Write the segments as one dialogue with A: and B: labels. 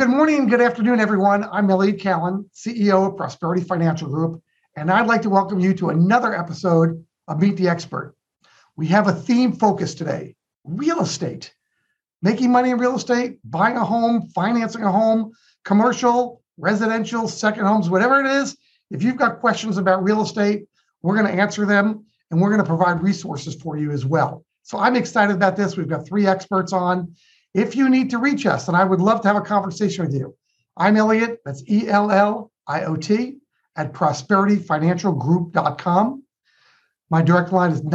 A: Good morning and good afternoon, everyone. I'm Elliot Callan, CEO of Prosperity Financial Group, and I'd like to welcome you to another episode of Meet the Expert. We have a theme focus today: real estate. Making money in real estate, buying a home, financing a home, commercial, residential, second homes, whatever it is. If you've got questions about real estate, we're going to answer them, and we're going to provide resources for you as well. So I'm excited about this. We've got 3 experts on. If you need to reach us, and I would love to have a conversation with you, I'm Elliot, that's ELLIOT, at prosperityfinancialgroup.com. My direct line is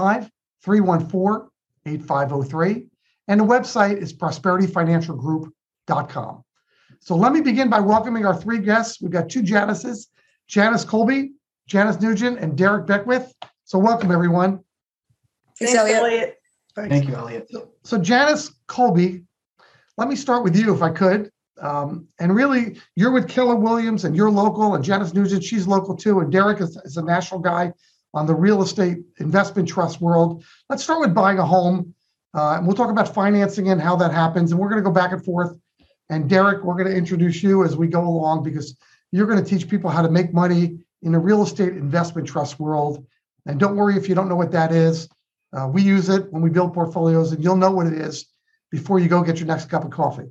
A: 925-314-8503, and the website is prosperityfinancialgroup.com. So let me begin by welcoming our 3 guests. We've got 2 Janices, Janice Colby, Janice Nugent, and Derek Beckwith. So welcome, everyone.
B: Thanks, Elliot.
A: Thanks.
C: Thank you, Elliot.
A: So Janice Colby, let me start with you if I could. And really, you're with Keller Williams and you're local, and Janice Nugent, she's local too. And Derek is a national guy on the real estate investment trust world. Let's start with buying a home. And we'll talk about financing and how that happens. And we're going to go back and forth. And Derek, we're going to introduce you as we go along because you're going to teach people how to make money in the real estate investment trust world. And don't worry if you don't know what that is. We use it when we build portfolios, and you'll know what it is before you go get your next cup of coffee.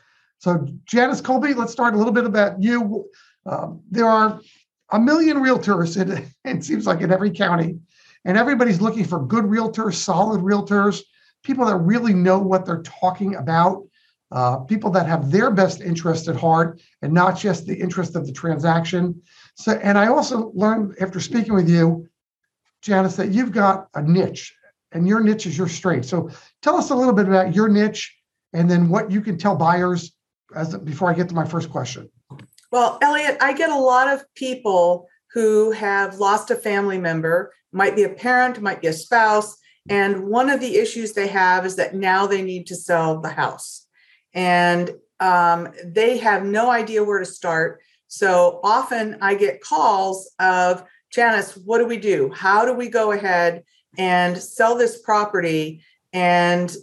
A: So Janice Colby, let's start a little bit about you. There are a million realtors, it seems like, in every county, and everybody's looking for good realtors, solid realtors, people that really know what they're talking about, people that have their best interest at heart and not just the interest of the transaction. So, and I also learned after speaking with you, Janice, that you've got a niche. And your niche is your strength. So tell us a little bit about your niche and then what you can tell buyers before I get to my first question.
B: Well, Elliot, I get a lot of people who have lost a family member, might be a parent, might be a spouse. And one of the issues they have is that now they need to sell the house. And they have no idea where to start. So often I get calls of, Janice, what do we do? How do we go ahead and sell this property and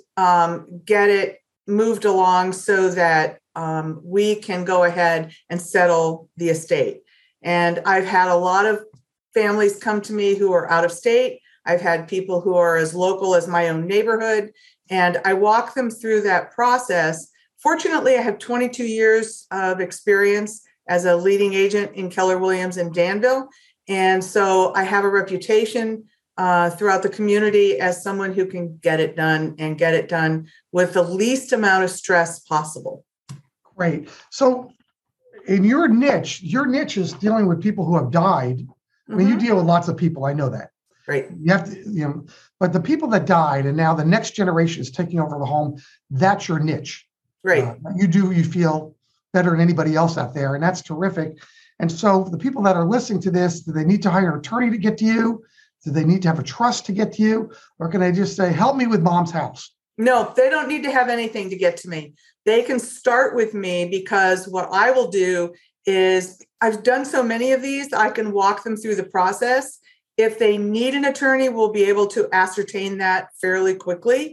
B: get it moved along so that we can go ahead and settle the estate? And I've had a lot of families come to me who are out of state. I've had people who are as local as my own neighborhood, and I walk them through that process. Fortunately, I have 22 years of experience as a leading agent in Keller Williams in Danville. And so I have a reputation throughout the community as someone who can get it done and get it done with the least amount of stress possible.
A: Great. So in your niche is dealing with people who have died. I mean, you deal with lots of people. I know that.
B: Right.
A: You have to, but the people that died and now the next generation is taking over the home, that's your niche.
B: Right.
A: You feel better than anybody else out there. And that's terrific. And so the people that are listening to this, do they need to hire an attorney to get to you? Do they need to have a trust to get to you? Or can they just say, help me with mom's house?
B: No, they don't need to have anything to get to me. They can start with me because what I will do is I've done so many of these, I can walk them through the process. If they need an attorney, we'll be able to ascertain that fairly quickly.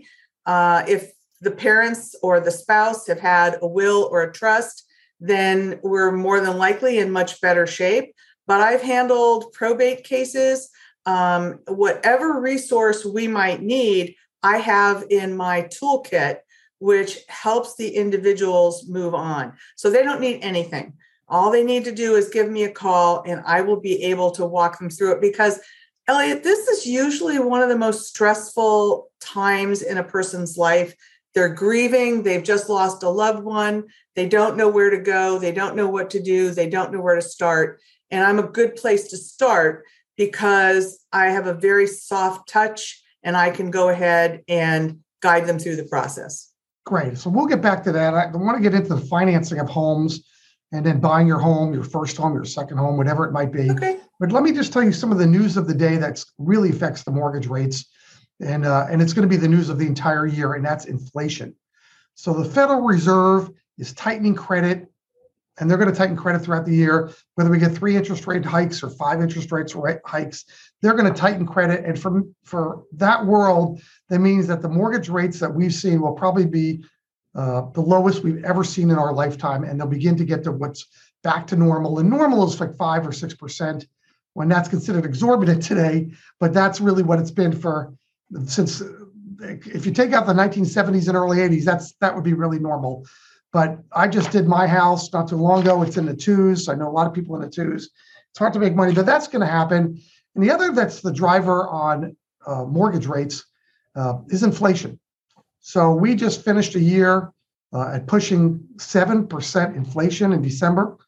B: If the parents or the spouse have had a will or a trust, then we're more than likely in much better shape. But I've handled probate cases. Whatever resource we might need, I have in my toolkit, which helps the individuals move on. So they don't need anything. All they need to do is give me a call and I will be able to walk them through it because, Elliot, this is usually one of the most stressful times in a person's life. They're grieving. They've just lost a loved one. They don't know where to go. They don't know what to do. They don't know where to start. And I'm a good place to start because I have a very soft touch and I can go ahead and guide them through the process.
A: Great. So we'll get back to that. I want to get into the financing of homes and then buying your home, your first home, your second home, whatever it might be.
B: Okay.
A: But let me just tell you some of the news of the day that really affects the mortgage rates. And it's going to be the news of the entire year, and that's inflation. So the Federal Reserve is tightening credit, and they're going to tighten credit throughout the year. Whether we get 3 interest rate hikes or 5 interest rate hikes, they're going to tighten credit. And for that world, that means that the mortgage rates that we've seen will probably be the lowest we've ever seen in our lifetime, and they'll begin to get to what's back to normal. And normal is like 5 or 6%, when that's considered exorbitant today. But that's really what it's been since. If you take out the 1970s and early 80s, that would be really normal. But I just did my house not too long ago. It's in the twos. I know a lot of people in the twos. It's hard to make money, but that's going to happen. And the other that's the driver on mortgage rates is inflation. So we just finished a year at pushing 7% inflation in December,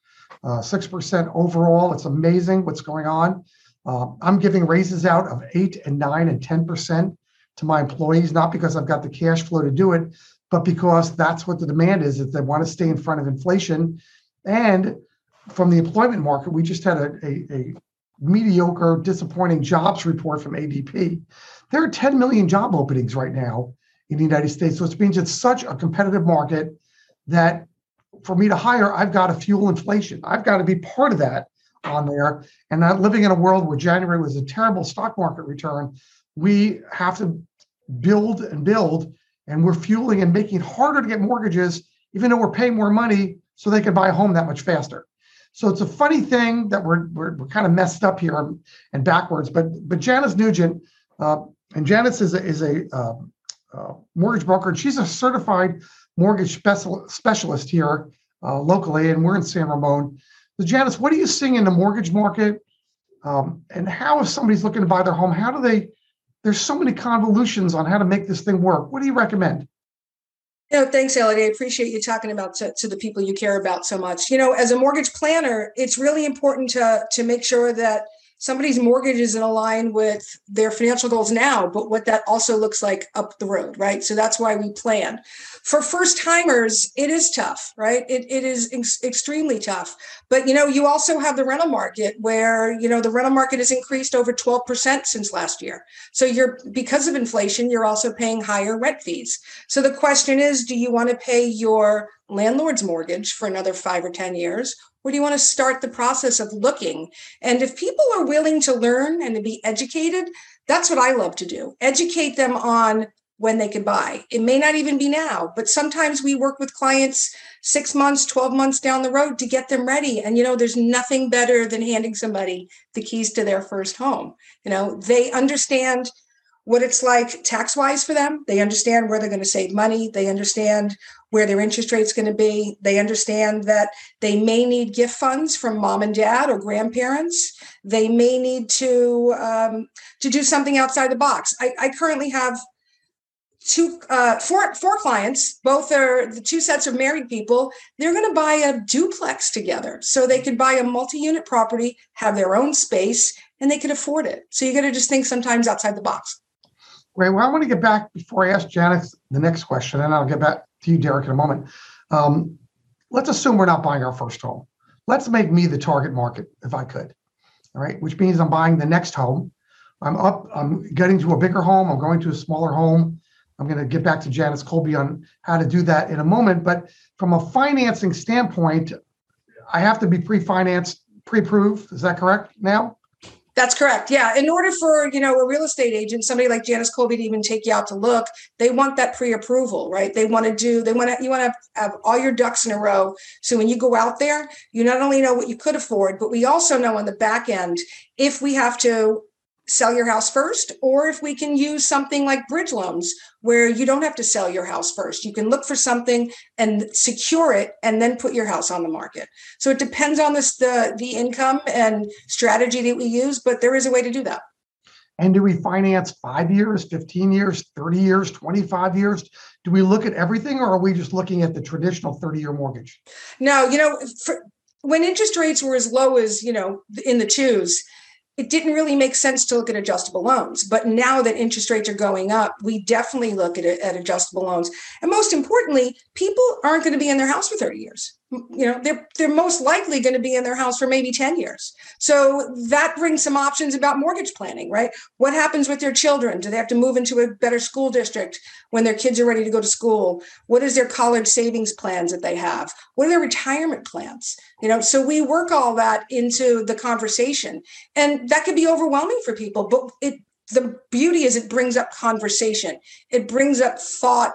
A: 6% overall. It's amazing what's going on. I'm giving raises out of 8 and 9 and 10% to my employees, not because I've got the cash flow to do it, but because that's what the demand is, if they want to stay in front of inflation. And from the employment market, we just had a mediocre, disappointing jobs report from ADP. There are 10 million job openings right now in the United States. So it means it's such a competitive market that for me to hire, I've got to fuel inflation. I've got to be part of that on there. And not living in a world where January was a terrible stock market return, we have to build, and we're fueling and making it harder to get mortgages, even though we're paying more money so they can buy a home that much faster. So it's a funny thing that we're kind of messed up here and backwards. But Janice Nugent, and Janice is a mortgage broker, and she's a certified mortgage specialist here locally, and we're in San Ramon. So Janice, what are you seeing in the mortgage market? And how, if somebody's looking to buy their home, there's so many convolutions on how to make this thing work. What do you recommend?
C: Thanks, Elliot. I appreciate you talking about to the people you care about so much. As a mortgage planner, it's really important to make sure that somebody's mortgage is in line with their financial goals now, but what that also looks like up the road, right? So that's why we plan. For first timers, it is tough, right? It is extremely tough. But, you also have the rental market where, the rental market has increased over 12% since last year. So because of inflation, you're also paying higher rent fees. So the question is, do you want to pay your landlord's mortgage for another 5 or 10 years? Or do you want to start the process of looking? And if people are willing to learn and to be educated, that's what I love to do. Educate them on when they can buy. It may not even be now, but sometimes we work with clients 6 months, 12 months down the road to get them ready. And, there's nothing better than handing somebody the keys to their first home. They understand what it's like tax-wise for them. They understand where they're going to save money. They understand where their interest rate's going to be. They understand that they may need gift funds from mom and dad or grandparents. They may need to do something outside the box. I currently have four clients. Both are the two sets of married people. They're going to buy a duplex together, so they could buy a multi-unit property, have their own space, and they can afford it. So you got to just think sometimes outside the box.
A: Great. Well, I want to get back before I ask Janice the next question, and I'll get back to you, Derek, in a moment. Let's assume we're not buying our first home. Let's make me the target market, if I could. All right, which means I'm buying the next home. I'm getting to a bigger home. I'm going to a smaller home. I'm going to get back to Janice Colby on how to do that in a moment. But from a financing standpoint, I have to be pre-financed, pre-approved. Is that correct now?
C: That's correct. Yeah. In order for, a real estate agent, somebody like Janice Colby to even take you out to look, they want that pre-approval, right? You want to have all your ducks in a row. So when you go out there, you not only know what you could afford, but we also know on the back end, if we have to sell your house first, or if we can use something like bridge loans where you don't have to sell your house first. You can look for something and secure it and then put your house on the market. So it depends on the income and strategy that we use, but there is a way to do that.
A: And do we finance 5 years, 15 years, 30 years, 25 years? Do we look at everything, or are we just looking at the traditional 30-year mortgage?
C: No, when interest rates were as low as, in the twos, it didn't really make sense to look at adjustable loans. But now that interest rates are going up, we definitely look at adjustable loans. And most importantly, people aren't going to be in their house for 30 years. They're most likely going to be in their house for maybe 10 years. So that brings some options about mortgage planning, right? What happens with their children? Do they have to move into a better school district when their kids are ready to go to school? What is their college savings plans that they have? What are their retirement plans? So we work all that into the conversation, and that could be overwhelming for people, but the beauty is it brings up conversation. It brings up thought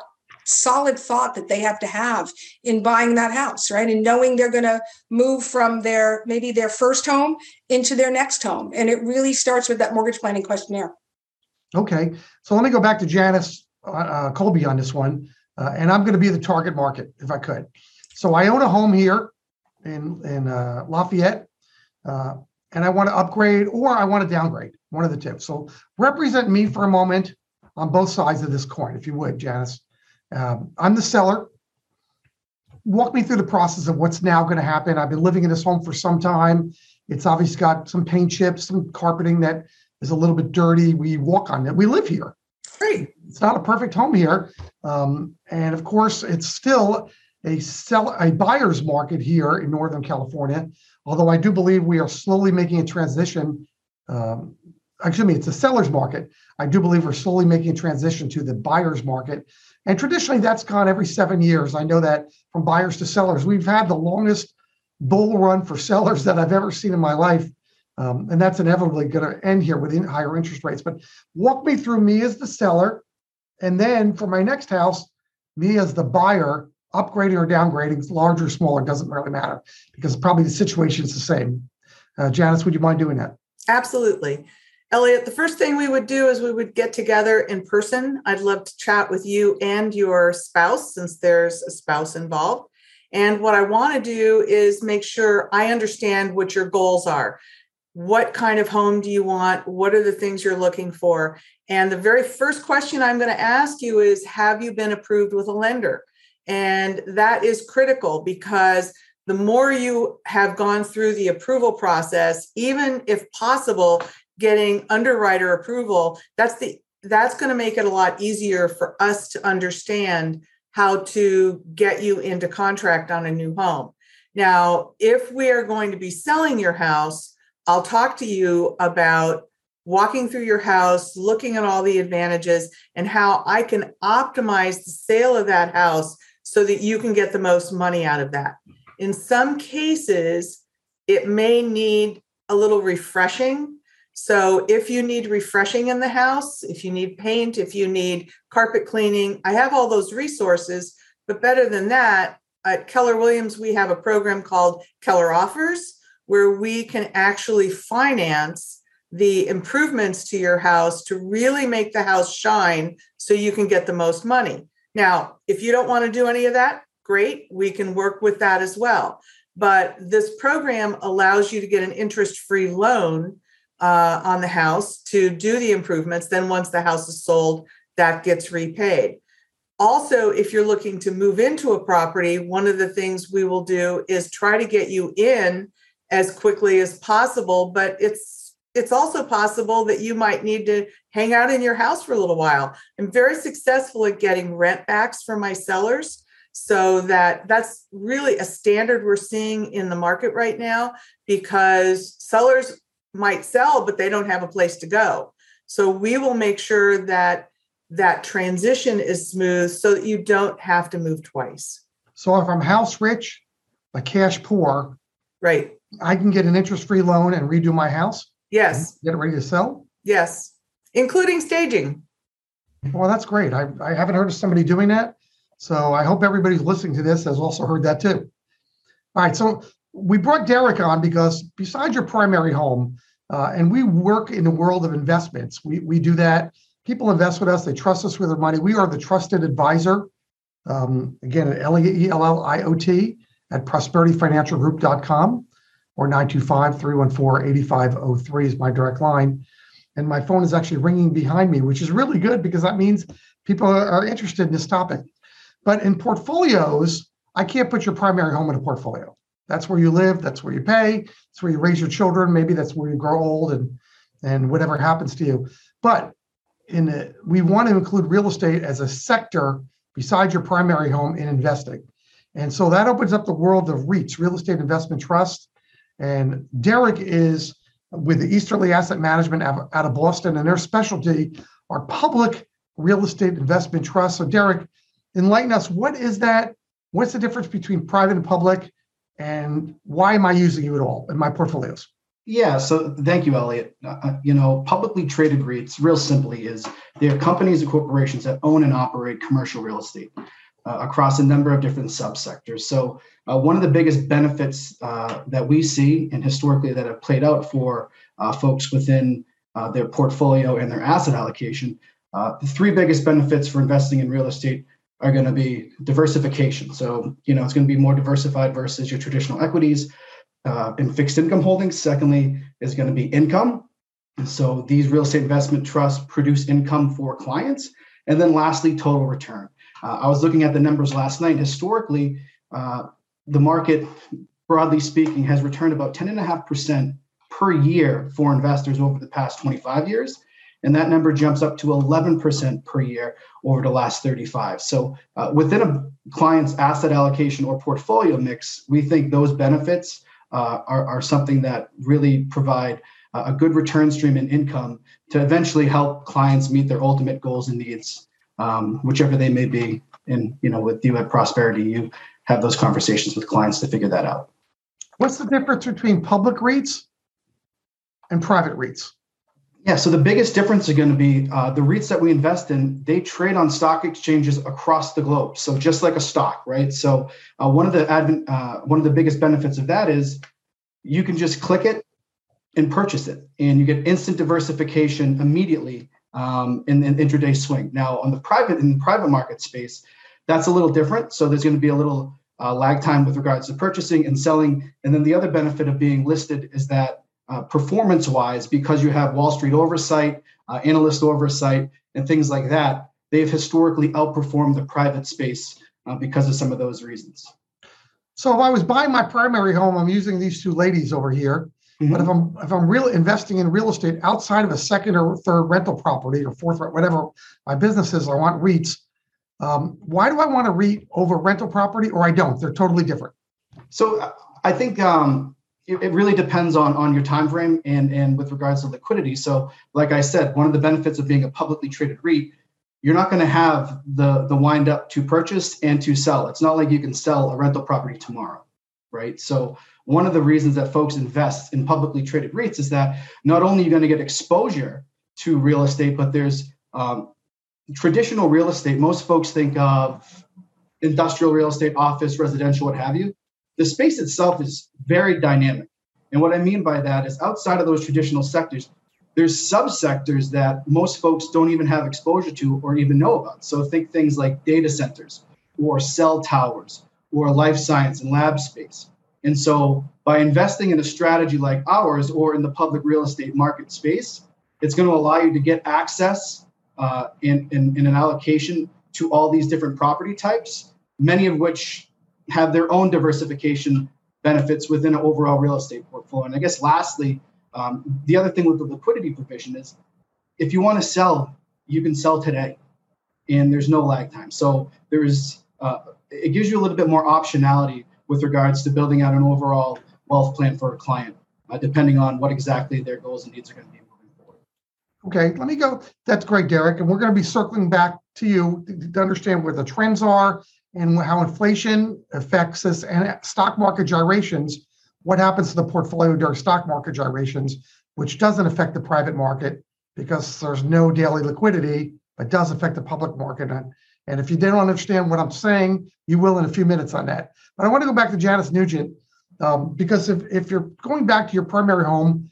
C: solid thought that they have to have in buying that house, right? And knowing they're going to move from maybe their first home into their next home. And it really starts with that mortgage planning questionnaire.
A: Okay. So let me go back to Janice Colby on this one. And I'm going to be the target market if I could. So I own a home here in Lafayette, and I want to upgrade or I want to downgrade, one of the two. So represent me for a moment on both sides of this coin, if you would, Janice. I'm the seller. Walk me through the process of what's now going to happen. I've been living in this home for some time. It's obviously got some paint chips, some carpeting that is a little bit dirty. We walk on it. We live here.
B: Great.
A: It's not a perfect home here. And of course, it's still a buyer's market here in Northern California, although I do believe we are slowly making a transition. It's a seller's market. I do believe we're slowly making a transition to the buyer's market. And traditionally, that's gone every 7 years. I know that from buyers to sellers, we've had the longest bull run for sellers that I've ever seen in my life. And that's inevitably going to end here with higher interest rates. But walk me through me as the seller. And then for my next house, me as the buyer, upgrading or downgrading, larger or smaller, doesn't really matter because probably the situation is the same. Janice, would you mind doing that?
B: Absolutely. Elliot, the first thing we would do is we would get together in person. I'd love to chat with you and your spouse, since there's a spouse involved. And what I want to do is make sure I understand what your goals are. What kind of home do you want? What are the things you're looking for? And the very first question I'm going to ask you is, have you been approved with a lender? And that is critical because the more you have gone through the approval process, even if possible, getting underwriter approval, that's going to make it a lot easier for us to understand how to get you into contract on a new home. Now, if we are going to be selling your house, I'll talk to you about walking through your house, looking at all the advantages and how I can optimize the sale of that house so that you can get the most money out of that. In some cases, it may need a little refreshing. So if you need refreshing in the house, if you need paint, if you need carpet cleaning, I have all those resources. But better than that, at Keller Williams, we have a program called Keller Offers, where we can actually finance the improvements to your house to really make the house shine so you can get the most money. Now, if you don't want to do any of that, great, we can work with that as well. But this program allows you to get an interest-free loan on the house to do the improvements. Then once the house is sold, that gets repaid. Also, if you're looking to move into a property, one of the things we will do is try to get you in as quickly as possible. But it's also possible that you might need to hang out in your house for a little while. I'm very successful at getting rent backs for my sellers. So that's really a standard we're seeing in the market right now, because sellers might sell, but they don't have a place to go. So we will make sure that that transition is smooth so that you don't have to move twice.
A: So if I'm house rich, but cash poor,
B: right,
A: I can get an interest-free loan and redo my house?
B: Yes.
A: Get it ready to sell?
B: Yes, including staging.
A: Well, that's great. I haven't heard of somebody doing that. So I hope everybody who's listening to this has also heard that too. All right. So we brought Derek on because besides your primary home, and we work in the world of investments, we do that. People invest with us. They trust us with their money. We are the trusted advisor. Again, at Elliot at prosperityfinancialgroup.com or 925-314-8503 is my direct line. And my phone is actually ringing behind me, which is really good because that means people are interested in this topic. But in portfolios, I can't put your primary home in a portfolio. That's where you live. That's where you pay. That's where you raise your children. Maybe that's where you grow old and whatever happens to you. But we want to include real estate as a sector besides your primary home in investing. And so that opens up the world of REITs, Real Estate Investment Trust. And Derek is with the Easterly Asset Management out of Boston, and their specialty are public real estate investment trusts. So Derek, enlighten us. What is that? What's the difference between private and public? And why am I using you at all in my portfolios?
D: Yeah, so thank you, Elliot. Publicly traded REITs, real simply, is they're companies and corporations that own and operate commercial real estate across a number of different subsectors. So one of the biggest benefits that we see and historically that have played out for folks within their portfolio and their asset allocation, the three biggest benefits for investing in real estate are going to be diversification. So, it's going to be more diversified versus your traditional equities and fixed income holdings. Secondly, is going to be income. And so these real estate investment trusts produce income for clients. And then lastly, total return. I was looking at the numbers last night. Historically, the market, broadly speaking, has returned about 10.5% per year for investors over the past 25 years. And that number jumps up to 11% per year over the last 35. So within a client's asset allocation or portfolio mix, we think those benefits are something that really provide a good return stream and income to eventually help clients meet their ultimate goals and needs, whichever they may be. And, with you at Prosperity, you have those conversations with clients to figure that out.
A: What's the difference between public REITs and private REITs?
D: Yeah, so the biggest difference is going to be the REITs that we invest in, they trade on stock exchanges across the globe. So just like a stock, right? So one of the biggest benefits of that is you can just click it and purchase it, and you get instant diversification immediately in an intraday swing. Now, in the private market space, that's a little different. So there's going to be a little lag time with regards to purchasing and selling. And then the other benefit of being listed is that performance-wise, because you have Wall Street oversight, analyst oversight, and things like that, they've historically outperformed the private space because of some of those reasons.
A: So if I was buying my primary home, I'm using these two ladies over here. Mm-hmm. But if I'm really investing in real estate outside of a second or third rental property or fourth, whatever my business is, I want REITs. Why do I want a REIT over rental property, or I don't? They're totally different.
D: So I think it really depends on your time frame and with regards to liquidity. So like I said, one of the benefits of being a publicly traded REIT, you're not going to have the wind up to purchase and to sell. It's not like you can sell a rental property tomorrow, right? So one of the reasons that folks invest in publicly traded REITs is that not only are you going to get exposure to real estate, but there's traditional real estate. Most folks think of industrial real estate, office, residential, what have you. The space itself is very dynamic. And what I mean by that is outside of those traditional sectors, there's subsectors that most folks don't even have exposure to or even know about. So think things like data centers or cell towers or life science and lab space. And so by investing in a strategy like ours or in the public real estate market space, it's going to allow you to get access in an allocation to all these different property types, many of which have their own diversification benefits within an overall real estate portfolio. And I guess lastly, the other thing with the liquidity provision is if you want to sell, you can sell today and there's no lag time. So it gives you a little bit more optionality with regards to building out an overall wealth plan for a client, depending on what exactly their goals and needs are going to be moving forward.
A: Okay, let me go. That's great, Derek. And we're going to be circling back to you to understand where the trends are and how inflation affects us and stock market gyrations. What happens to the portfolio during stock market gyrations, which doesn't affect the private market because there's no daily liquidity, but does affect the public market. And if you don't understand what I'm saying, you will in a few minutes on that. But I want to go back to Janice Nugent because if you're going back to your primary home,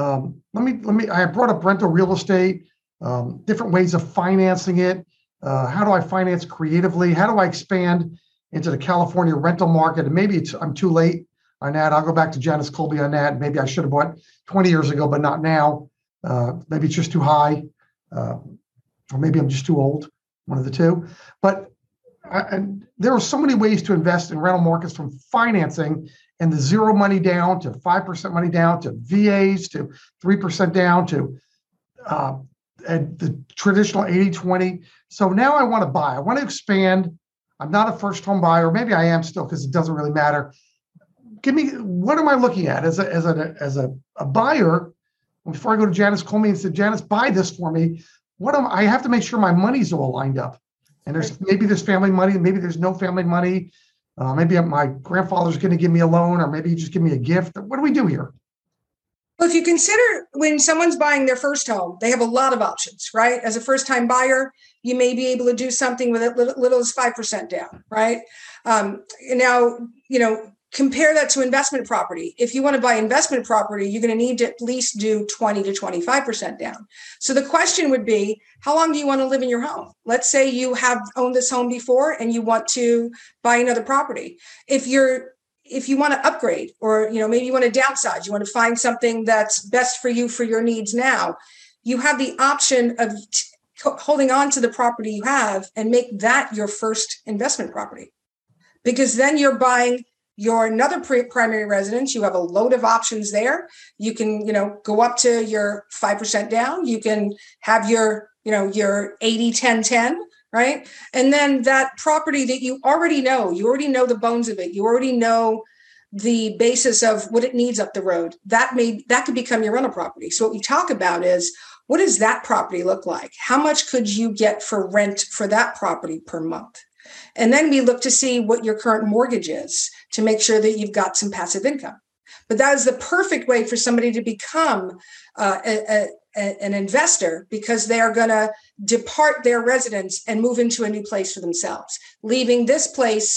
A: I brought up rental real estate, different ways of financing it. How do I finance creatively? How do I expand into the California rental market? And maybe I'm too late on that. I'll go back to Janice Colby on that. Maybe I should have bought 20 years ago, but not now. Maybe it's just too high, or maybe I'm just too old, one of the two. But and there are so many ways to invest in rental markets, from financing and the 0 money down to 5% money down to VAs to 3% down to and the traditional 80-20. So now I want to buy. I want to expand. I'm not a first home buyer. Maybe I am still because it doesn't really matter. Give me, what am I looking at as a buyer? Before I go to Janice Colby and say, Janice, buy this for me. I have to make sure my money's all lined up. And there's family money, maybe there's no family money. Maybe my grandfather's going to give me a loan, or maybe he just give me a gift. What do we do here?
C: Well, if you consider when someone's buying their first home, they have a lot of options, right? As a first-time buyer, you may be able to do something with as little as 5% down, right? Now, compare that to investment property. If you want to buy investment property, you're going to need to at least do 20 to 25% down. So the question would be, how long do you want to live in your home? Let's say you have owned this home before and you want to buy another property. If you want to upgrade, or maybe you want to downsize, you want to find something that's best for you for your needs now, you have the option of holding on to the property you have and make that your first investment property. Because then you're buying your another primary residence. You have a load of options there. You can, go up to your 5% down. You can have your 80-10-10, right? And then that property that you already know the bones of it. You already know the basis of what it needs up the road. That could become your rental property. So what we talk about is, what does that property look like? How much could you get for rent for that property per month? And then we look to see what your current mortgage is to make sure that you've got some passive income. But that is the perfect way for somebody to become an investor, because they are going to depart their residence and move into a new place for themselves, leaving this place,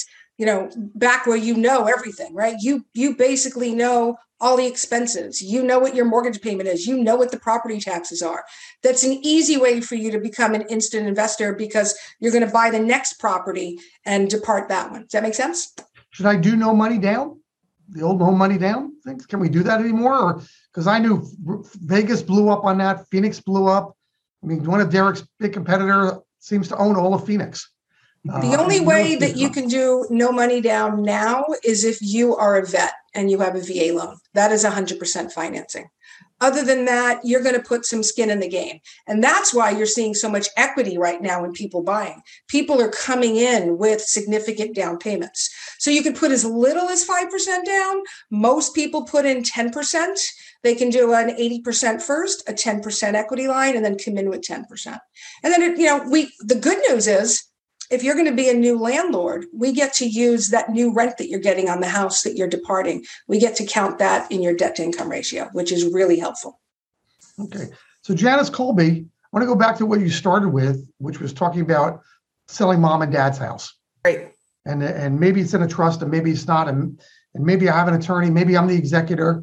C: back where everything, right? You basically know all the expenses. You know what your mortgage payment is. You know what the property taxes are. That's an easy way for you to become an instant investor, because you're going to buy the next property and depart that one. Does that make sense? Should
A: I do no money down? The old no money down things? Can we do that anymore? Or because I knew Vegas blew up on that. Phoenix blew up. I mean, one of Derek's big competitor seems to own all of Phoenix.
C: The only way that you can do no money down now is if you are a vet and you have a VA loan. That is 100% financing. Other than that, you're going to put some skin in the game. And that's why you're seeing so much equity right now in people buying. People are coming in with significant down payments. So you can put as little as 5% down. Most people put in 10%. They can do an 80% first, a 10% equity line, and then come in with 10%. And then, the good news is, if you're going to be a new landlord, we get to use that new rent that you're getting on the house that you're departing. We get to count that in your debt to income ratio, which is really helpful.
A: Okay. So Janice Colby, I want to go back to what you started with, which was talking about selling mom and dad's house.
B: Right.
A: And maybe it's in a trust and maybe it's not. And maybe I have an attorney, maybe I'm the executor,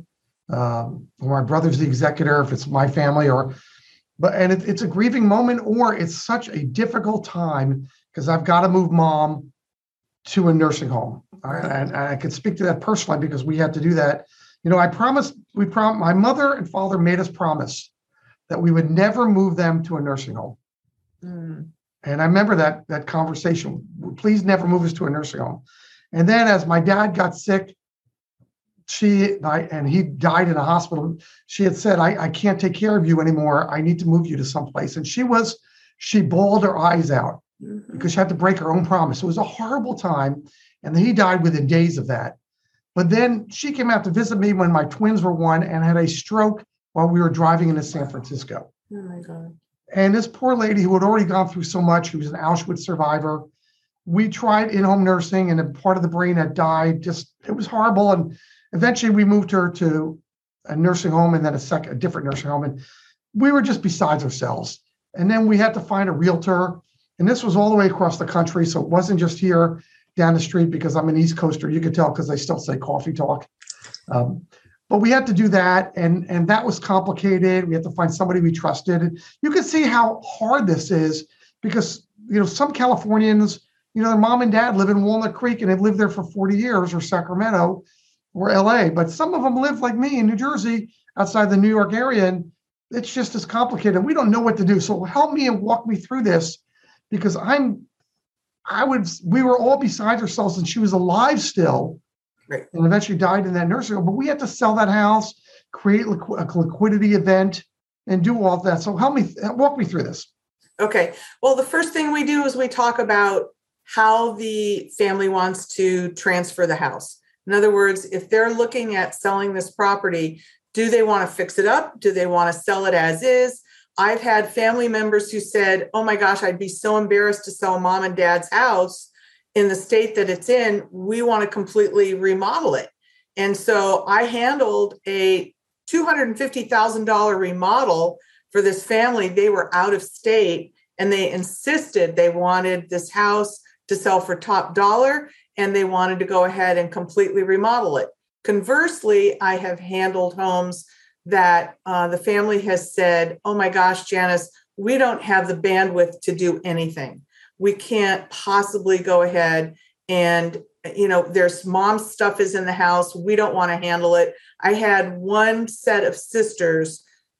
A: or my brother's the executor if it's my family, and it's a grieving moment, or it's such a difficult time because I've got to move mom to a nursing home. And I can speak to that personally because we had to do that. My mother and father made us promise that we would never move them to a nursing home. Mm. And I remember that conversation. Please never move us to a nursing home. And then as my dad got sick, he died in a hospital, she had said, I can't take care of you anymore. I need to move you to someplace. And she bawled her eyes out. Mm-hmm. Because she had to break her own promise. It was a horrible time. And then he died within days of that. But then she came out to visit me when my twins were 1 and had a stroke while we were driving into San Francisco.
B: Oh my God.
A: And this poor lady who had already gone through so much, who was an Auschwitz survivor, we tried in-home nursing and a part of the brain had died. It was horrible. And eventually we moved her to a nursing home and then a different nursing home. And we were just besides ourselves. And then we had to find a realtor. And this was all the way across the country. So it wasn't just here down the street, because I'm an East Coaster. You could tell because I still say coffee talk. But we had to do that. And that was complicated. We had to find somebody we trusted. And you can see how hard this is because, some Californians, their mom and dad live in Walnut Creek and they've lived there for 40 years, or Sacramento or LA. But some of them live like me in New Jersey, outside the New York area. And it's just as complicated. We don't know what to do. So help me and walk me through this. Because we were all beside ourselves and she was alive still, right, and eventually died in that nursing home. But we had to sell that house, create a liquidity event, and do all of that. So walk me through this.
B: Okay. Well, the first thing we do is we talk about how the family wants to transfer the house. In other words, if they're looking at selling this property, do they want to fix it up? Do they want to sell it as is? I've had family members who said, oh my gosh, I'd be so embarrassed to sell mom and dad's house in the state that it's in. We want to completely remodel it. And so I handled a $250,000 remodel for this family. They were out of state and they insisted they wanted this house to sell for top dollar, and they wanted to go ahead and completely remodel it. Conversely, I have handled homes that the family has said, oh my gosh, Janice, we don't have the bandwidth to do anything. We can't possibly go ahead and, there's mom's stuff is in the house. We don't want to handle it. I had one set of sisters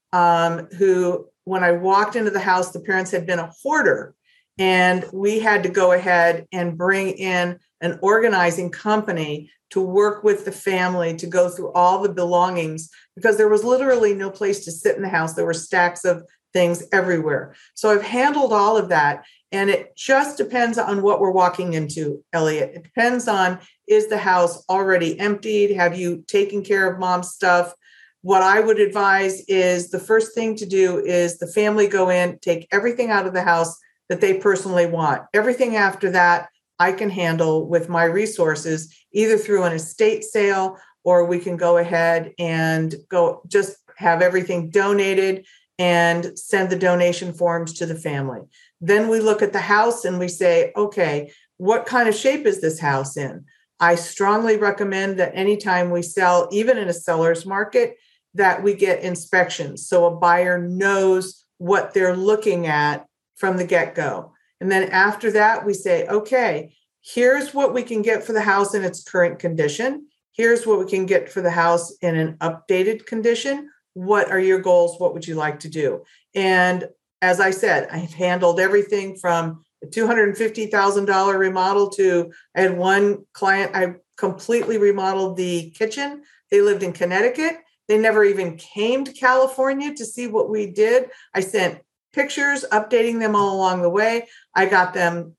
B: who, when I walked into the house, the parents had been a hoarder, and we had to go ahead and bring in an organizing company to work with the family to go through all the belongings, because there was literally no place to sit in the house. There were stacks of things everywhere. So I've handled all of that. And it just depends on what we're walking into, Elliot. It depends on, is the house already emptied? Have you taken care of mom's stuff? What I would advise is the first thing to do is the family go in, take everything out of the house that they personally want. Everything after that, I can handle with my resources, either through an estate sale, or we can go ahead and just have everything donated and send the donation forms to the family. Then we look at the house and we say, okay, what kind of shape is this house in? I strongly recommend that anytime we sell, even in a seller's market, that we get inspections, so a buyer knows what they're looking at from the get-go. And then after that, we say, okay, here's what we can get for the house in its current condition. Here's what we can get for the house in an updated condition. What are your goals? What would you like to do? And as I said, I've handled everything from a $250,000 remodel to, I had one client, I completely remodeled the kitchen. They lived in Connecticut. They never even came to California to see what we did. I sent pictures, updating them all along the way. I got them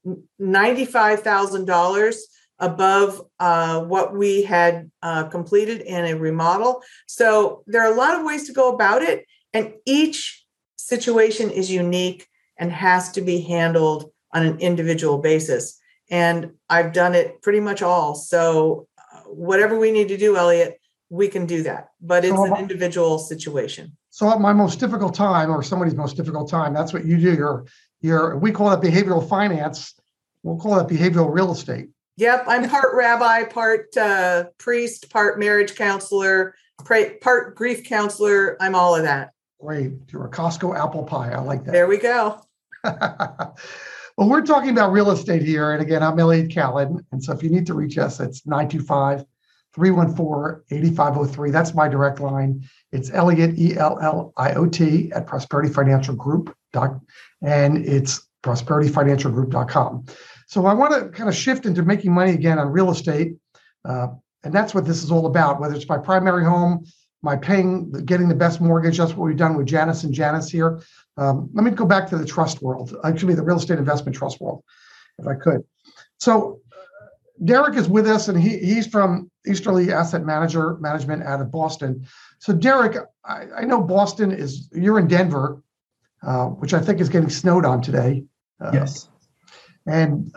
B: $95,000 above what we had completed in a remodel. So there are a lot of ways to go about it, and each situation is unique and has to be handled on an individual basis. And I've done it pretty much all. So whatever we need to do, Elliot, we can do that, but it's an individual situation.
A: So at my most difficult time, or somebody's most difficult time, that's what you do. We call it behavioral finance. We'll call it behavioral real estate.
B: Yep. I'm part rabbi, part priest, part marriage counselor, part grief counselor. I'm all of that.
A: Great. You're a Costco apple pie. I like that.
B: There we go.
A: Well, we're talking about real estate here. And again, I'm Elliot Callan. And so if you need to reach us, it's 925-314-8503. That's my direct line. It's Elliot, ELLIOT, at Prosperity Financial Group. And it's prosperityfinancialgroup.com. So I want to kind of shift into making money again on real estate. And that's what this is all about, whether it's my primary home, getting the best mortgage. That's what we've done with Janice and Janice here. Let me go back to the trust world, actually the real estate investment trust world, if I could. So Derek is with us, and he's from Easterly Asset Management out of Boston. So Derek, I know Boston you're in Denver, which I think is getting snowed on today.
D: Yes.
A: And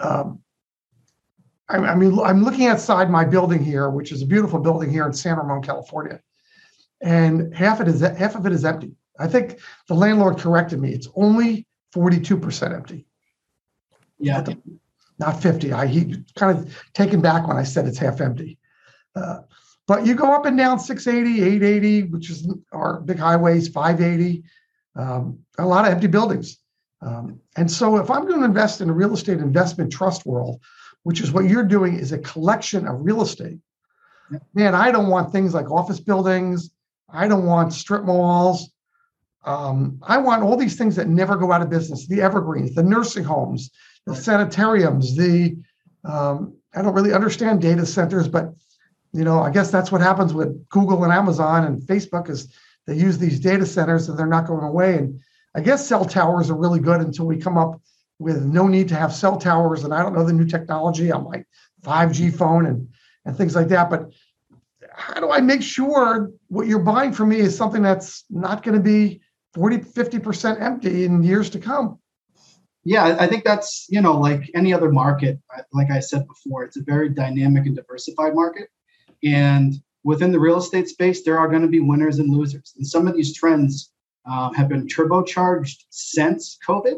A: I'm looking outside my building here, which is a beautiful building here in San Ramon, California. And half of it is empty. I think the landlord corrected me. It's only 42% empty.
D: Yeah.
A: Not 50. He kind of taken back when I said it's half empty. But you go up and down 680, 880, which is our big highways, 580, a lot of empty buildings. And so if I'm going to invest in a real estate investment trust world, which is what you're doing, is a collection of real estate. Man, I don't want things like office buildings. I don't want strip malls. I want all these things that never go out of business, the evergreens, the nursing homes, the sanitariums, I don't really understand data centers, but I guess that's what happens with Google and Amazon and Facebook, is they use these data centers and they're not going away. And I guess cell towers are really good until we come up with no need to have cell towers. And I don't know the new technology on my 5G phone and things like that. But how do I make sure what you're buying from me is something that's not going to be 40, 50% empty in years to come?
D: Yeah, I think that's, like any other market, like I said before, it's a very dynamic and diversified market. And within the real estate space, there are going to be winners and losers. And some of these trends have been turbocharged since COVID.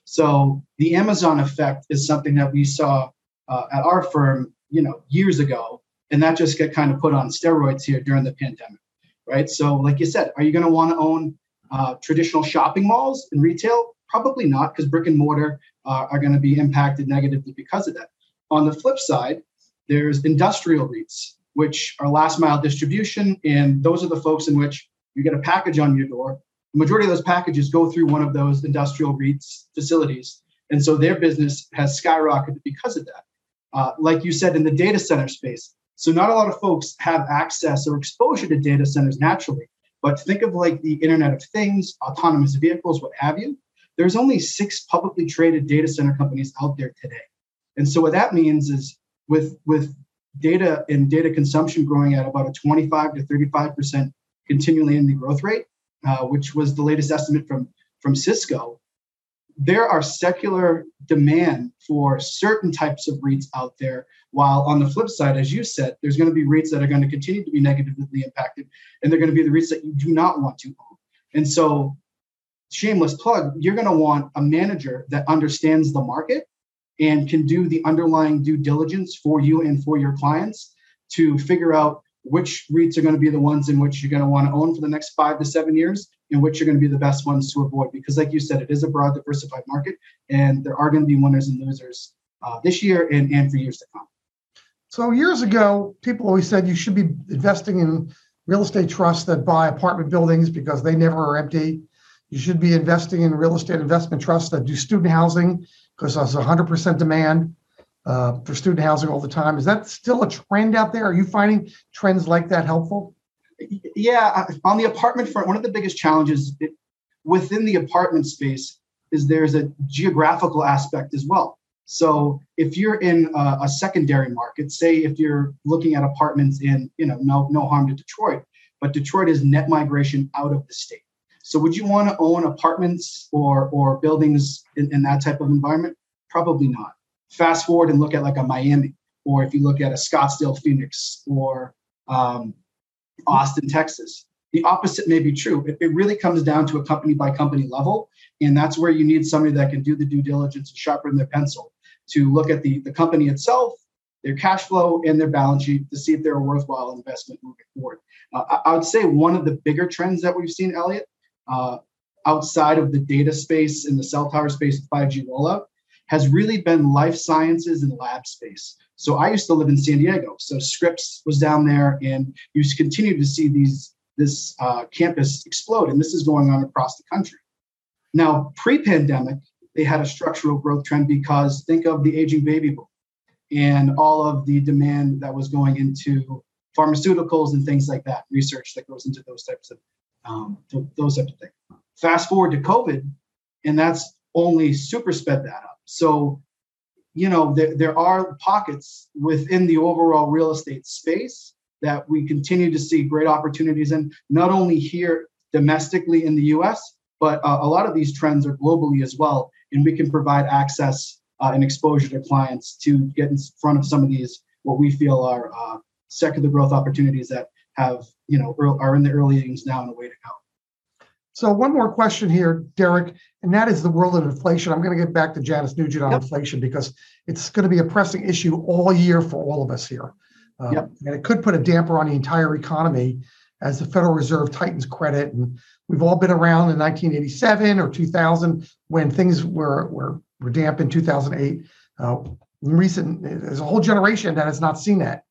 D: So the Amazon effect is something that we saw at our firm, years ago, and that just got kind of put on steroids here during the pandemic, right? So like you said, are you going to want to own traditional shopping malls and retail? Probably not, because brick and mortar are going to be impacted negatively because of that. On the flip side, there's industrial REITs, which are last mile distribution, and those are the folks in which you get a package on your door. The majority of those packages go through one of those industrial REITs facilities, and so their business has skyrocketed because of that. Like you said, in the data center space, so not a lot of folks have access or exposure to data centers naturally, but think of like the Internet of Things, autonomous vehicles, what have you. There's only 6 publicly traded data center companies out there today. And so what that means is with data and data consumption growing at about a 25 to 35% continually in the growth rate, which was the latest estimate from Cisco, there are secular demand for certain types of REITs out there. While on the flip side, as you said, there's going to be REITs that are going to continue to be negatively impacted, and they're going to be the REITs that you do not want to own. And so, shameless plug, you're going to want a manager that understands the market and can do the underlying due diligence for you and for your clients to figure out which REITs are going to be the ones in which you're going to want to own for the next 5 to 7 years, and which are going to be the best ones to avoid. Because like you said, it is a broad, diversified market, and there are going to be winners and losers this year and for years to come.
A: So years ago, people always said you should be investing in real estate trusts that buy apartment buildings because they never are empty. You should be investing in real estate investment trusts that do student housing because there's 100% demand for student housing all the time. Is that still a trend out there? Are you finding trends like that helpful?
D: Yeah, on the apartment front, one of the biggest challenges within the apartment space is there's a geographical aspect as well. So if you're in a secondary market, say if you're looking at apartments in, no harm to Detroit, but Detroit is net migration out of the state. So would you want to own apartments or buildings in that type of environment? Probably not. Fast forward and look at like a Miami, or if you look at a Scottsdale, Phoenix, or Austin, Texas. The opposite may be true. It really comes down to a company by company level. And that's where you need somebody that can do the due diligence and sharpen their pencil to look at the company itself, their cash flow, and their balance sheet to see if they're a worthwhile investment moving forward. I would say one of the bigger trends that we've seen, Elliot, outside of the data space and the cell tower space of 5G rollout, has really been life sciences and lab space. So I used to live in San Diego. So Scripps was down there, and you continue to see this campus explode. And this is going on across the country. Now, pre-pandemic, they had a structural growth trend because think of the aging baby boom and all of the demand that was going into pharmaceuticals and things like that, research that goes into those types of things. Fast forward to COVID, and that's only super sped that up. So, there are pockets within the overall real estate space that we continue to see great opportunities in, not only here domestically in the US, but a lot of these trends are globally as well. And we can provide access and exposure to clients to get in front of some of these, what we feel are secular growth opportunities that have, are in the early innings now and a way to go.
A: So one more question here, Derek, and that is the world of inflation. I'm going to get back to Janice Nugent on inflation because it's going to be a pressing issue all year for all of us here. And it could put a damper on the entire economy as the Federal Reserve tightens credit. And we've all been around in 1987 or 2000 when things were damp in 2008. There's a whole generation that has not seen that.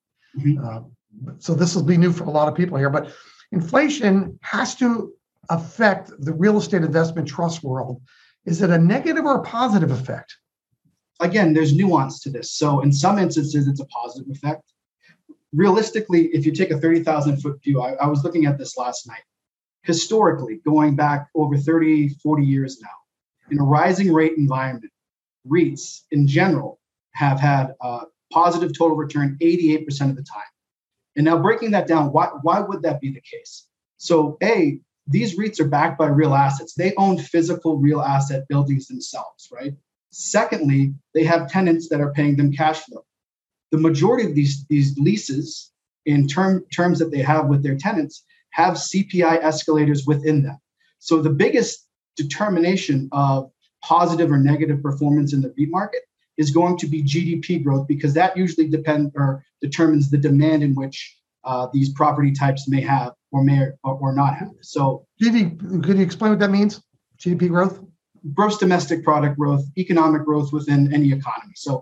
A: So this will be new for a lot of people here. But inflation has to affect the real estate investment trust world. Is it a negative or a positive effect?
D: Again, there's nuance to this. So in some instances, it's a positive effect. Realistically, if you take a 30,000 foot view, I was looking at this last night. Historically, going back over 30, 40 years now, in a rising rate environment, REITs in general have had a positive total return 88% of the time. And now breaking that down, why would that be the case? So these REITs are backed by real assets. They own physical real asset buildings themselves, right? Secondly, they have tenants that are paying them cash flow. The majority of these leases in terms that they have with their tenants have CPI escalators within them. So the biggest determination of positive or negative performance in the REIT market is going to be GDP growth, because that usually determines the demand in which these property types may have or may or not have. So
A: could you explain what that means? GDP growth?
D: Gross domestic product growth, economic growth within any economy. So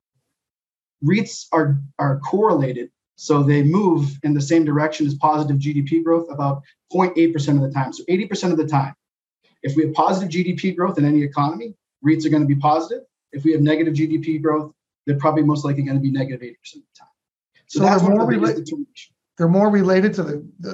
D: REITs are correlated, so they move in the same direction as positive GDP growth about 0.8% of the time. So 80% of the time, if we have positive GDP growth in any economy, REITs are going to be positive. If we have negative GDP growth, they're probably most likely going to be negative 80% of the time. So that's one of the biggest determinations.
A: They're more related to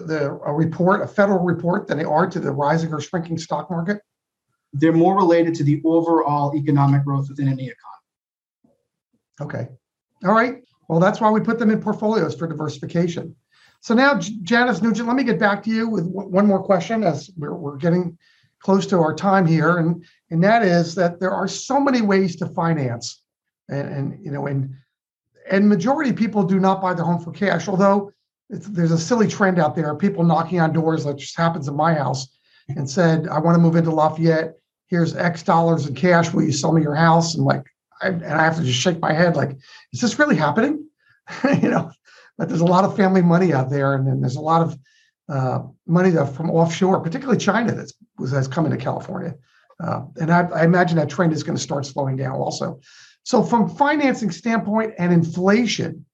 A: a federal report, than they are to the rising or shrinking stock market?
D: They're more related to the overall economic growth within any economy.
A: Okay. All right. Well, that's why we put them in portfolios, for diversification. So now, Janice Nugent, let me get back to you with one more question, as we're getting close to our time here. And that is that there are so many ways to finance. And majority of people do not buy their home for cash, although there's a silly trend out there, people knocking on doors, like just happens in my house, and said, I want to move into Lafayette. Here's X dollars in cash. Will you sell me your house? And I have to just shake my head like, is this really happening? But there's a lot of family money out there. And then there's a lot of money from offshore, particularly China, that's coming to California. And I imagine that trend is going to start slowing down also. So from financing standpoint and inflation,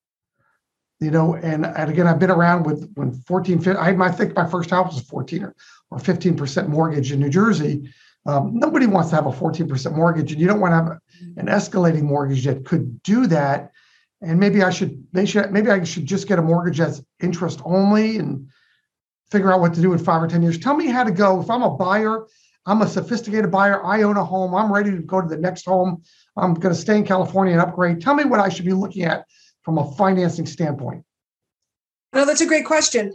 A: and again, I've been around when 15, I think my first house was 14 or 15% mortgage in New Jersey. Nobody wants to have a 14% mortgage, and you don't want to have an escalating mortgage that could do that. And maybe I should just get a mortgage that's interest only and figure out what to do in 5 or 10 years. Tell me how to go. If I'm a buyer, I'm a sophisticated buyer, I own a home, I'm ready to go to the next home, I'm going to stay in California and upgrade. Tell me what I should be looking at from a financing standpoint.
C: No, that's a great question.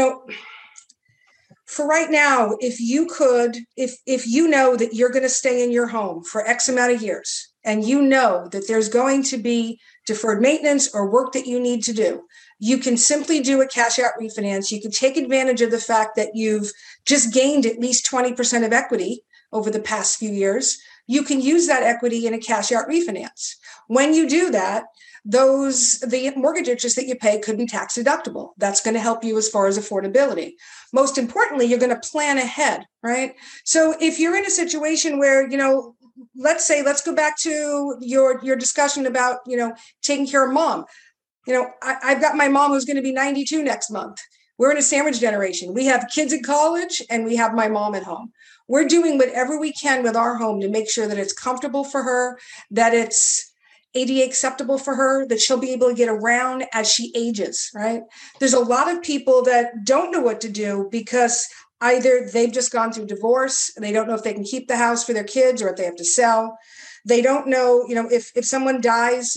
C: For right now, if you know that you're going to stay in your home for X amount of years, and you know that there's going to be deferred maintenance or work that you need to do, you can simply do a cash out refinance. You can take advantage of the fact that you've just gained at least 20% of equity over the past few years. You can use that equity in a cash out refinance. When you do that, the mortgage interest that you pay could be tax deductible. That's going to help you as far as affordability. Most importantly, you're going to plan ahead, right? So if you're in a situation where, let's go back to your discussion about, taking care of mom. I've got my mom who's going to be 92 next month. We're in a sandwich generation. We have kids at college and we have my mom at home. We're doing whatever we can with our home to make sure that it's comfortable for her, that it's ADA acceptable for her, that she'll be able to get around as she ages, right? There's a lot of people that don't know what to do because either they've just gone through divorce and they don't know if they can keep the house for their kids or if they have to sell. They don't know, if someone dies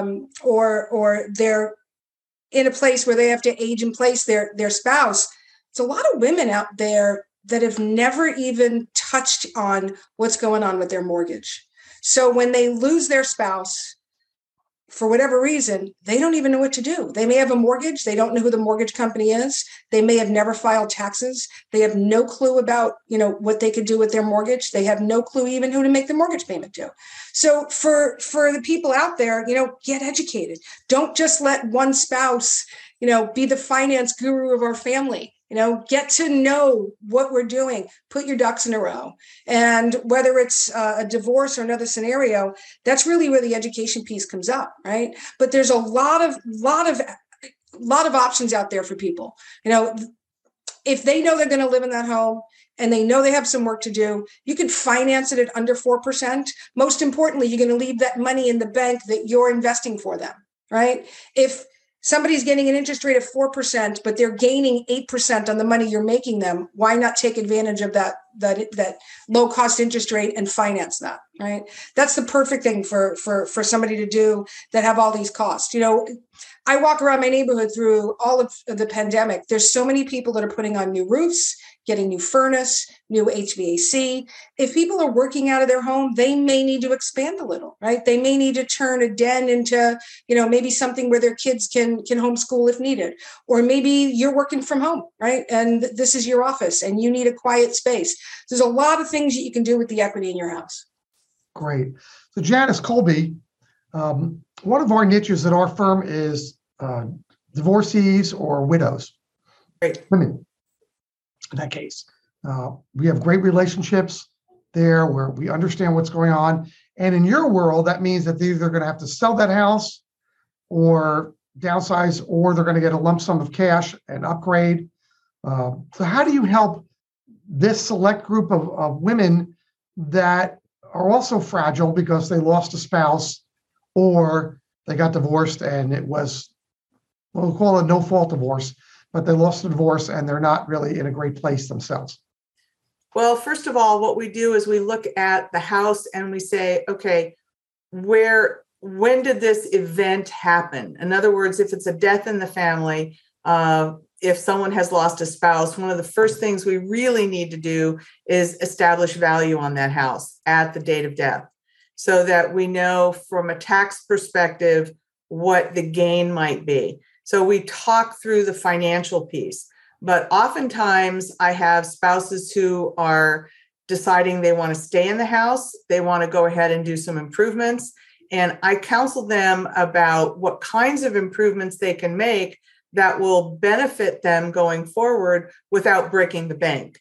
C: or they're in a place where they have to age in place their spouse. It's a lot of women out there that have never even touched on what's going on with their mortgage. So when they lose their spouse, for whatever reason, they don't even know what to do. They may have a mortgage. They don't know who the mortgage company is. They may have never filed taxes. They have no clue about, what they could do with their mortgage. They have no clue even who to make the mortgage payment to. So for the people out there, get educated. Don't just let one spouse, be the finance guru of our family. Get to know what we're doing, put your ducks in a row. And whether it's a divorce or another scenario, that's really where the education piece comes up, right? But there's a lot of options out there for people. If they know they're going to live in that home and they know they have some work to do, you can finance it at under 4%. Most importantly, you're going to leave that money in the bank that you're investing for them, right? If somebody's getting an interest rate of 4%, but they're gaining 8% on the money you're making them, why not take advantage of that low cost interest rate and finance that, right? That's the perfect thing for somebody to do that have all these costs. I walk around my neighborhood through all of the pandemic. There's so many people that are putting on new roofs, getting new furnace, new HVAC. If people are working out of their home, they may need to expand a little, right? They may need to turn a den into, maybe something where their kids can homeschool if needed. Or maybe you're working from home, right? And this is your office and you need a quiet space. There's a lot of things that you can do with the equity in your house.
A: Great. So Janice Colby, one of our niches at our firm is divorcees or widows.
B: Right.
A: Women, in that case. We have great relationships there where we understand what's going on. And in your world, that means that they're either going to have to sell that house or downsize, or they're going to get a lump sum of cash and upgrade. So how do you help this select group of women that are also fragile because they lost a spouse or they got divorced and it was, well, we'll call it a no-fault divorce, but they lost a divorce and they're not really in a great place themselves?
B: Well, first of all, what we do is we look at the house and we say, okay, when did this event happen? In other words, if it's a death in the family, if someone has lost a spouse, one of the first things we really need to do is establish value on that house at the date of death so that we know from a tax perspective what the gain might be. So we talk through the financial piece, but oftentimes I have spouses who are deciding they want to stay in the house. They want to go ahead and do some improvements. And I counsel them about what kinds of improvements they can make that will benefit them going forward without breaking the bank.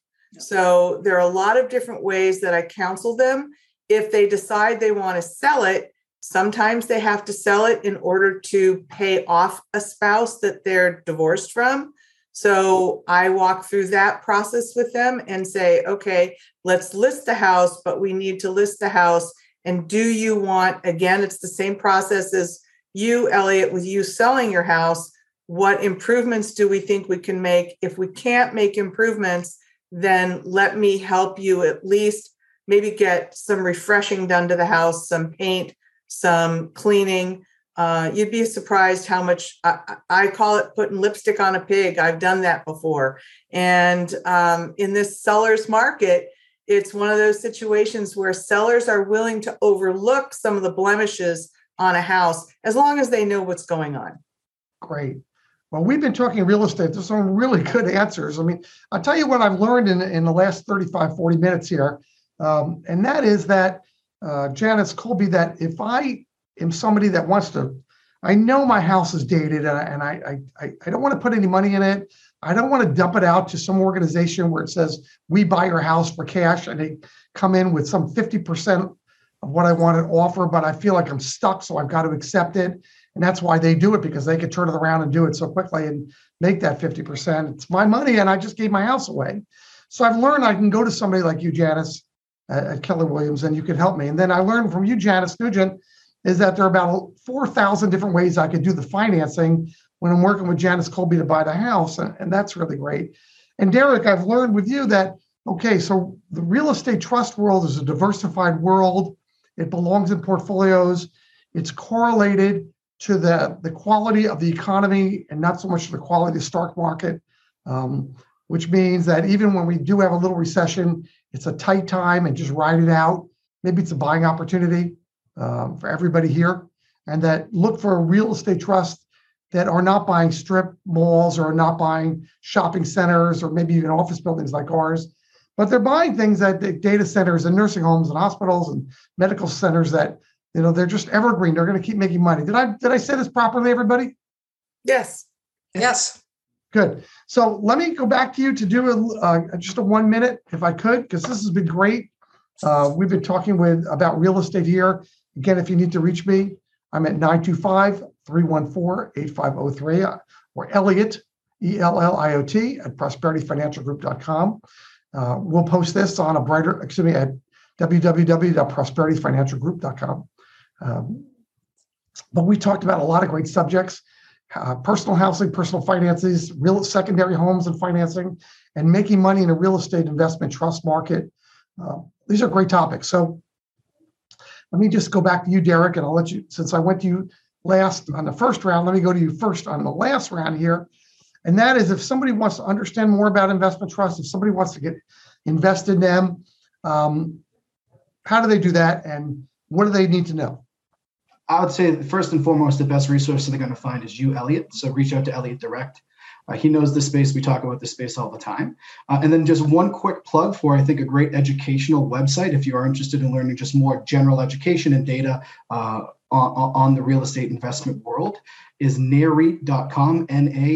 B: So there are a lot of different ways that I counsel them. If they decide they want to sell it, sometimes they have to sell it in order to pay off a spouse that they're divorced from. So I walk through that process with them and say, okay, let's list the house, but we need to list the house. And do you want, again, it's the same process as you, Elliot, with you selling your house. What improvements do we think we can make? If we can't make improvements, then let me help you at least maybe get some refreshing done to the house, some paint, some cleaning. You'd be surprised how much I call it putting lipstick on a pig. I've done that before. And in this seller's market, it's one of those situations where sellers are willing to overlook some of the blemishes on a house as long as they know what's going on.
A: Great. Well, we've been talking real estate. There's some really good answers. I mean, I'll tell you what I've learned in the last 35, 40 minutes here. And that is that, Janice Colby, that if I am somebody that wants to, I know my house is dated and I don't want to put any money in it. I don't want to dump it out to some organization where it says, we buy your house for cash, and they come in with some 50% of what I want to offer, but I feel like I'm stuck, so I've got to accept it. And that's why they do it, because they could turn it around and do it so quickly and make that 50%. It's my money, and I just gave my house away. So I've learned I can go to somebody like you, Janice, at Keller Williams, and you can help me. And then I learned from you, Janice Nugent, is that there are about 4,000 different ways I could do the financing when I'm working with Janice Colby to buy the house. And that's really great. And Derek, I've learned with you that, okay, so the real estate trust world is a diversified world. It belongs in portfolios. It's correlated to the quality of the economy and not so much to the quality of the stock market, which means that even when we do have a little recession, it's a tight time and just ride it out. Maybe it's a buying opportunity for everybody here, and that look for a real estate trust that are not buying strip malls or not buying shopping centers or maybe even office buildings like ours, but they're buying things that data centers and nursing homes and hospitals and medical centers that, they're just evergreen. They're going to keep making money. Did I say this properly, everybody?
B: Yes.
C: Yes.
A: Good. So let me go back to you to do just a 1 minute, if I could, because this has been great. We've been talking about real estate here. Again, if you need to reach me, I'm at 925-314-8503 or Elliot, ELLIOT, at prosperityfinancialgroup.com. We'll post this on at www.prosperityfinancialgroup.com. But we talked about a lot of great subjects, personal housing, personal finances, real secondary homes and financing, and making money in a real estate investment trust market. These are great topics. So let me just go back to you, Derek, and I'll let you, since I went to you last on the first round, let me go to you first on the last round here. And that is, if somebody wants to understand more about investment trusts, if somebody wants to get invested in them, how do they do that? And what do they need to know?
D: I would say first and foremost, the best resource they're going to find is you, Elliot. So reach out to Elliot direct. He knows this space. We talk about this space all the time. And then just one quick plug for, I think, a great educational website if you are interested in learning just more general education and data on the real estate investment world is nareit.com,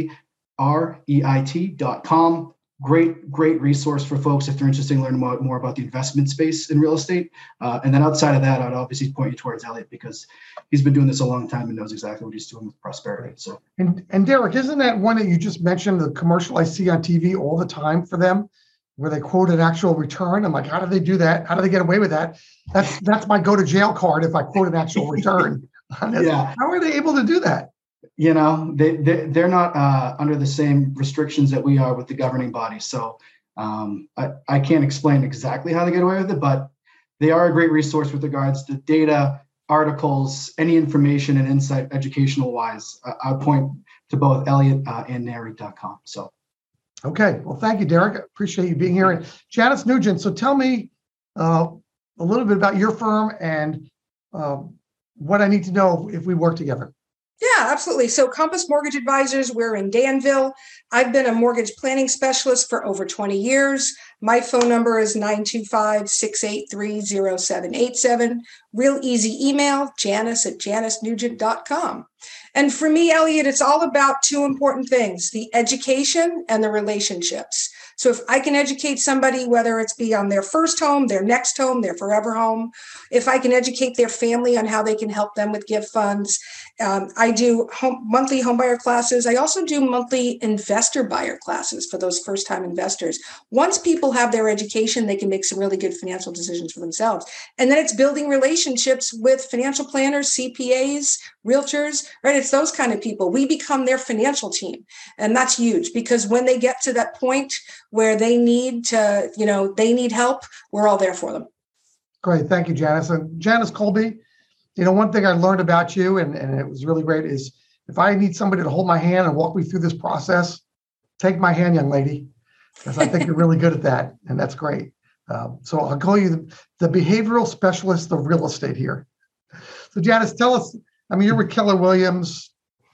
D: NAREIT.com. Great resource for folks if they're interested in learning more about the investment space in real estate. And then outside of that, I'd obviously point you towards Elliot because he's been doing this a long time and knows exactly what he's doing with prosperity. So,
A: and Derek, isn't that one that you just mentioned, the commercial I see on TV all the time for them, where they quote an actual return? I'm like, how do they do that? How do they get away with that? That's my go to jail card if I quote an actual return.
D: Yeah.
A: How are they able to do that?
D: You know, they're not under the same restrictions that we are with the governing body. So I can't explain exactly how they get away with it, but they are a great resource with regards to data, articles, any information and insight educational wise. I would point to both Elliot and nareit.com. So.
A: Okay. Well, thank you, Derek. I appreciate you being here. And Janice Nugent, so tell me a little bit about your firm and what I need to know if we work together.
C: Yeah, absolutely. So Compass Mortgage Advisors, we're in Danville. I've been a mortgage planning specialist for over 20 years. My phone number is 925-683-0787. Real easy email, janice@janicnugent.com. And for me, Elliot, it's all about two important things, the education and the relationships. So if I can educate somebody, whether it's be on their first home, their next home, their forever home, if I can educate their family on how they can help them with gift funds. I do monthly homebuyer classes. I also do monthly investor buyer classes for those first-time investors. Once people have their education, they can make some really good financial decisions for themselves. And then it's building relationships with financial planners, CPAs, realtors, right? It's those kind of people. We become their financial team. And that's huge because when they get to that point where they need to, they need help, we're all there for them.
A: Great. Thank you, Janice. And Janice Colby, one thing I learned about you, and it was really great, is if I need somebody to hold my hand and walk me through this process, take my hand, young lady, because I think you're really good at that. And that's great. So I'll call you the behavioral specialist of real estate here. So Janice, tell us, you're with Keller Williams.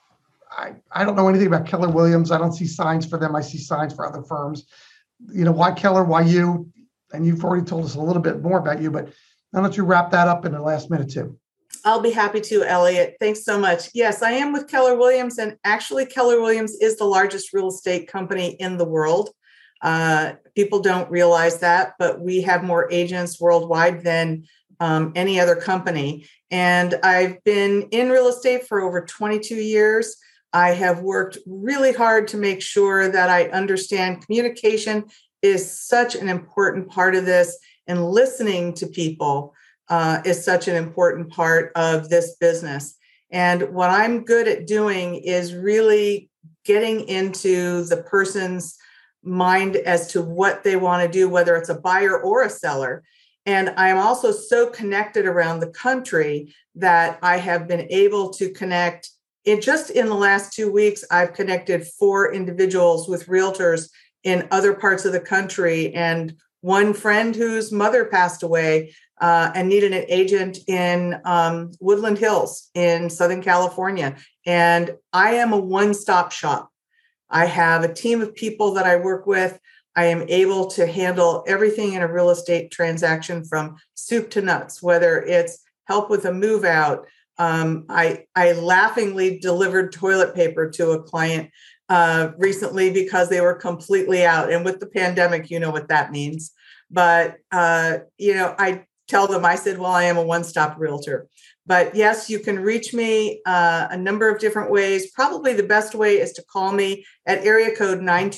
A: I don't know anything about Keller Williams. I don't see signs for them. I see signs for other firms. Why Keller? Why you? And you've already told us a little bit more about you, but why don't you wrap that up in the last minute too?
B: I'll be happy to, Elliot. Thanks so much. Yes, I am with Keller Williams, and actually Keller Williams is the largest real estate company in the world. People don't realize that, but we have more agents worldwide than any other company. And I've been in real estate for over 22 years. I have worked really hard to make sure that I understand communication is such an important part of this, and listening to people is such an important part of this business. And what I'm good at doing is really getting into the person's mind as to what they want to do, whether it's a buyer or a seller. And I'm also so connected around the country that I have been able to connect. In the last 2 weeks, I've connected 4 individuals with realtors in other parts of the country, and one friend whose mother passed away and needed an agent in Woodland Hills in Southern California. And I am a one-stop shop. I have a team of people that I work with. I am able to handle everything in a real estate transaction from soup to nuts, whether it's help with a move out. I laughingly delivered toilet paper to a client recently because they were completely out. And with the pandemic, you know what that means. But, I tell them, I said, well, I am a one-stop realtor. But yes, you can reach me a number of different ways. Probably the best way is to call me at area code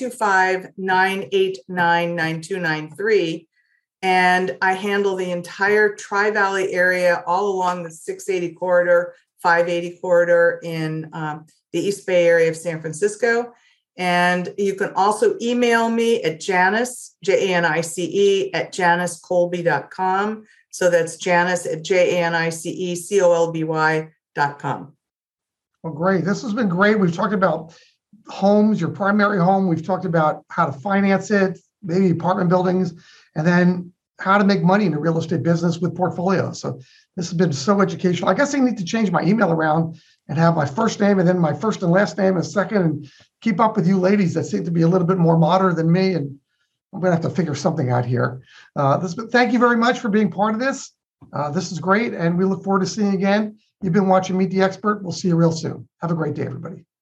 B: 925-989-9293. And I handle the entire Tri-Valley area all along the 680 corridor, 580 corridor in the East Bay area of San Francisco. And you can also email me at Janice, Janice, at janicecolby.com. So that's Janice at JANICECOLBY.com.
A: Well, great. This has been great. We've talked about homes, your primary home. We've talked about how to finance it, maybe apartment buildings, and then how to make money in the real estate business with portfolios. So this has been so educational. I guess I need to change my email around and have my first name and then my first and last name as second, and keep up with you ladies that seem to be a little bit more modern than me. And I'm going to have to figure something out here. Thank you very much for being part of this. This is great. And we look forward to seeing you again. You've been watching Meet the Expert. We'll see you real soon. Have a great day, everybody.